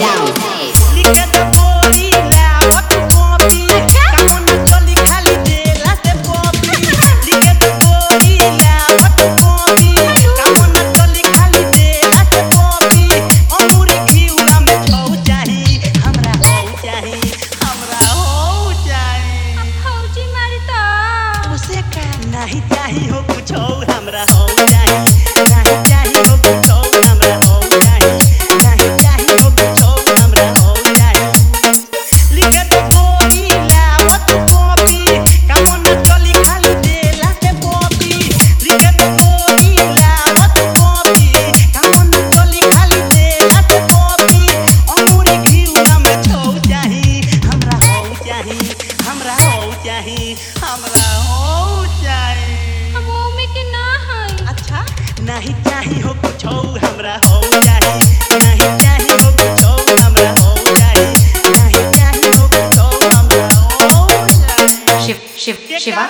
नहीं चाहिए हो कुछ और हमरा हो जाए, नहीं चाहिए हो कुछ और हमरा हो जाए, नहीं चाहिए हो कुछ और हमरा हो जाए। लिखे तो कोई लावत कॉपी कामों न चली खाली देला के कॉपी। लिखे तो कोई लावत कॉपी कामों न चली खाली देला के कॉपी। अमूरी घिउरा में छौ जाही हमरा हो जाही, हमरा हो जाही, हमरा हो जाही। हम ओमे के ना हई। अच्छा नहीं चाहिए हो कुछ और हमरा हो जाए, नहीं चाहिए हो कुछ और हमरा हो जाए, नहीं चाहिए हो कुछ और हमरा हो जाए। शिवा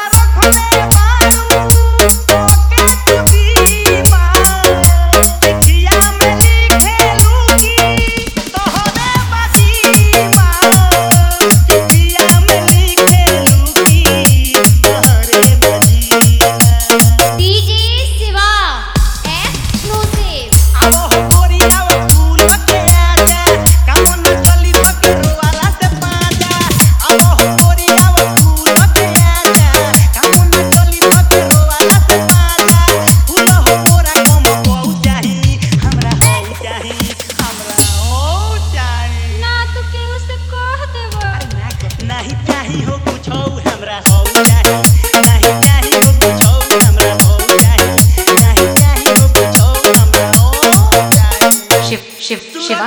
नहीं चाहिए हो कुछ और हमरा हो जाए, नहीं चाहिए हो कुछ और हमरा हो जाए, नहीं चाहिए हो कुछ और हमरा हो जाए। शिवा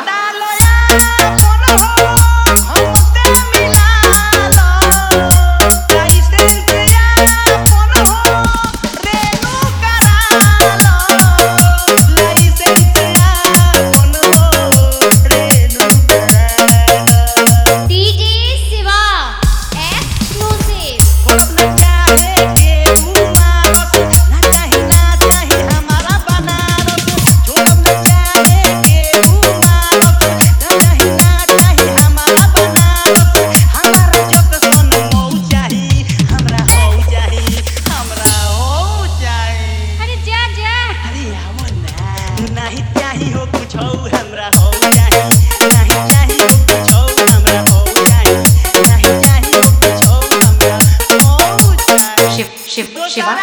नहीं चाहिए हो कुछ और हमरा हो जाए, नहीं चाहिए हो कुछ और हमरा हो जाए, नहीं चाहिए हो कुछ और हमरा हो जाए। शिवा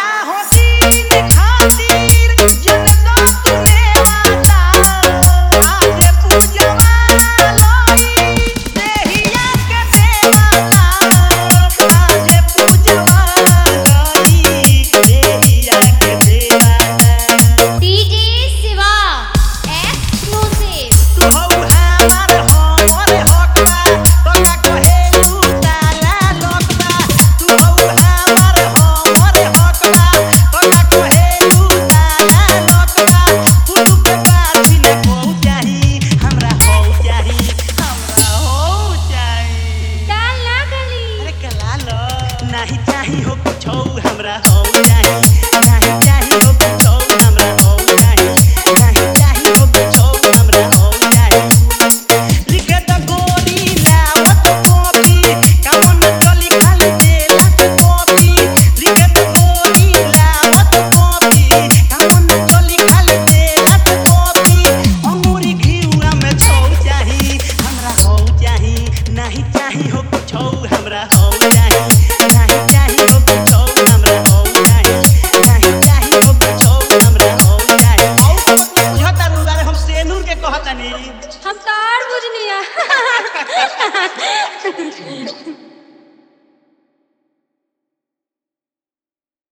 नहीं चाहिए हो कुछ और हमरा हो जाए, नहीं चाहिए हो कुछ और हमरा हो जाए, नहीं चाहिए हो कुछ और हमरा हो जाए। लिखे तो गोरी लावत कॉपी कामों न चली खाली देला के कॉपी। लिखे तो गोरी लावत कॉपी कामों न चली खाली देला के कॉपी। अमूरी घिउरा में छौ जाही हमरा हो जाही, नहीं चाहिए हो कुछ और हमरा हो जाए, नहीं चाहिए हो कुछ और हमरा हो जाए, नहीं चाहिए हो कुछ और हमरा हो जाए। और बुझता नुगारे हम सेनूर के कहतनी हम तो और बुझ लिया।